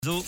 Rouge.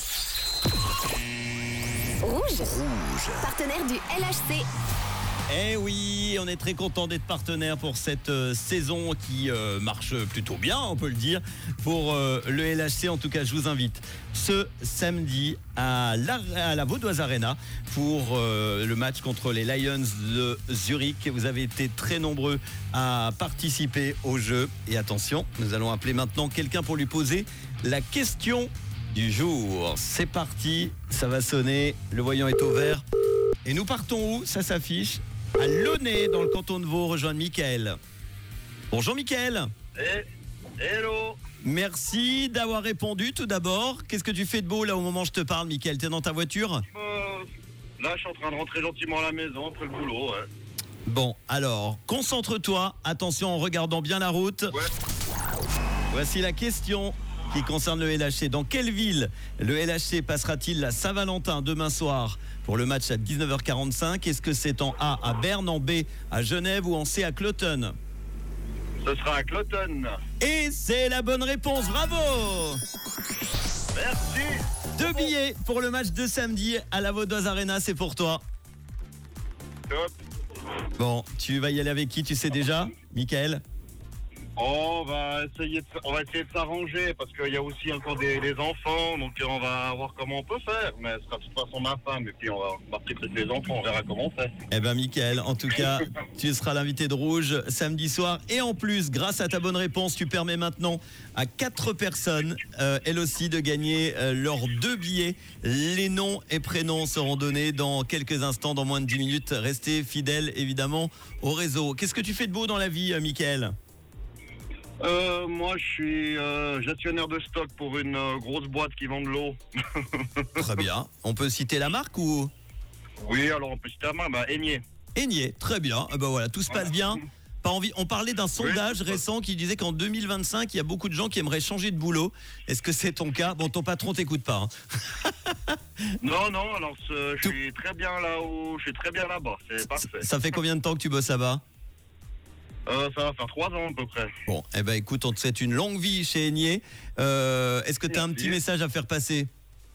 Partenaire du LHC. Eh oui, on est très content d'être partenaire pour cette saison qui marche plutôt bien, on peut le dire, pour le LHC. En tout cas, je vous invite ce samedi à la Vaudoise Arena pour le match contre les Lions de Zurich. Vous avez été très nombreux à participer au jeu. Et attention, nous allons appeler maintenant quelqu'un pour lui poser la question du jour. C'est parti, ça va sonner, le voyant est au vert. Et nous partons où? Ça s'affiche à Launay, dans le canton de Vaud, rejoindre Mickaël. Bonjour Mickaël. Hello. Merci d'avoir répondu tout d'abord. Qu'est-ce que tu fais de beau là au moment où je te parle, Mickaël? T'es dans ta voiture? Là, je suis en train de rentrer gentiment à la maison après le boulot. Ouais. Bon, alors, concentre-toi. Attention en regardant bien la route. Ouais. Voici la question qui concerne le LHC. Dans quelle ville le LHC passera-t-il la Saint-Valentin demain soir pour le match à 19h45? Est-ce que c'est en A à Berne, en B à Genève ou en C à Cloton? Ce sera à Cloton. Et c'est la bonne réponse, bravo! Merci. 2 billets pour le match de samedi à la Vaudoise Arena, c'est pour toi. Top. Bon, tu vas y aller avec qui, tu sais déjà, Mickaël? On va essayer de s'arranger parce qu'il y a aussi encore des enfants, donc on va voir comment on peut faire. Mais ce sera de toute façon ma femme et puis on va partir avec les enfants, on verra comment on fait. Eh ben Mickaël, en tout cas, tu seras l'invité de Rouge samedi soir. Et en plus, grâce à ta bonne réponse, tu permets maintenant à 4 personnes, elles aussi, de gagner leurs 2 billets. Les noms et prénoms seront donnés dans quelques instants, dans moins de 10 minutes. Restez fidèles, évidemment, au réseau. Qu'est-ce que tu fais de beau dans la vie, Mickaël? Moi, je suis gestionnaire de stock pour une grosse boîte qui vend de l'eau. Très bien. On peut citer la marque ou? Oui, alors on peut citer la marque, Aigné. Aigné, très bien. Ben voilà, tout se passe bien. Pas envie. On parlait d'un sondage récent qui disait qu'en 2025, il y a beaucoup de gens qui aimeraient changer de boulot. Est-ce que c'est ton cas? Bon, ton patron t'écoute pas. Non, alors je suis très bien là-haut, je suis très bien là-bas, c'est parfait. Ça fait combien de temps que tu bosses là-bas? Ça va faire 3 ans à peu près. Bon, eh ben écoute, on te souhaite une longue vie chez Aigné. Est-ce que tu as un petit message à faire passer?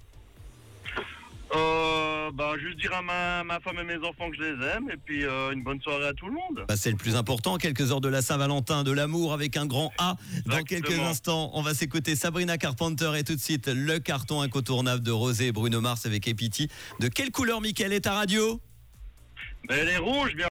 Juste dire à ma femme et mes enfants que je les aime et puis une bonne soirée à tout le monde. C'est le plus important, quelques heures de la Saint-Valentin, de l'amour avec un grand A. Dans Exactement. quelques instants, on va s'écouter Sabrina Carpenter et tout de suite le carton incontournable de Rosé et Bruno Mars avec Epity. De quelle couleur, Mickaël, est ta radio? Mais elle est rouge, bien.